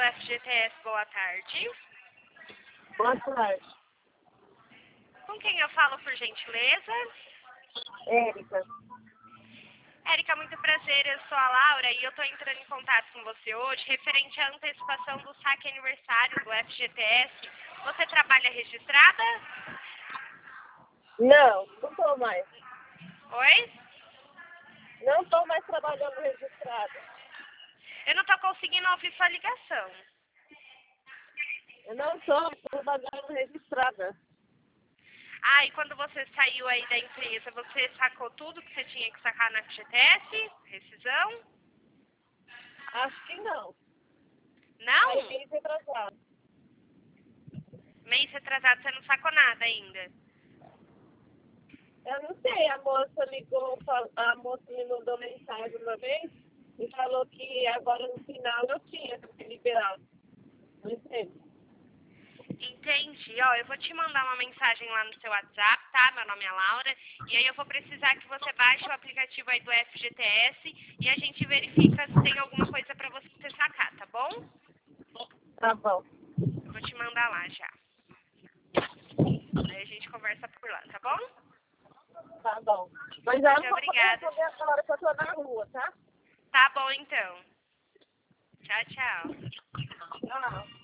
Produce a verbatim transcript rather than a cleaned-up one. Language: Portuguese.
F G T S, boa tarde. Boa tarde. Com quem eu falo, por gentileza? Érica. Érica, muito prazer, eu sou a Laura e eu estou entrando em contato com você hoje referente à antecipação do saque aniversário do F G T S. Você trabalha registrada? Não, não estou mais. Oi? Não estou mais trabalhando registrada. Eu não estou conseguindo ouvir sua ligação. Eu não estou trabalhando registrada. Ah, e quando você saiu aí da empresa, você sacou tudo que você tinha que sacar na F G T S? Rescisão? Acho que não. Não? Aí vim retrasado. Mês retrasado você não sacou nada ainda? Eu não sei, a moça ligou, fal- a moça me mandou mensagem uma vez e falou que agora no final eu tinha que ser liberado. Não sei. Entendi. Ó, eu vou te mandar uma mensagem lá no seu WhatsApp, tá? Meu nome é Laura. E aí eu vou precisar que você baixe o aplicativo aí do F G T S e a gente verifica se tem alguma coisa pra você sacar, tá bom? Tá bom. Eu vou te mandar lá já. Aí a gente conversa por lá, tá bom? Tá bom. Mas eu não Muito vou poder obrigada. responder agora que eu estou na rua, tá? Tá bom, então. Tchau, tchau. Tchau.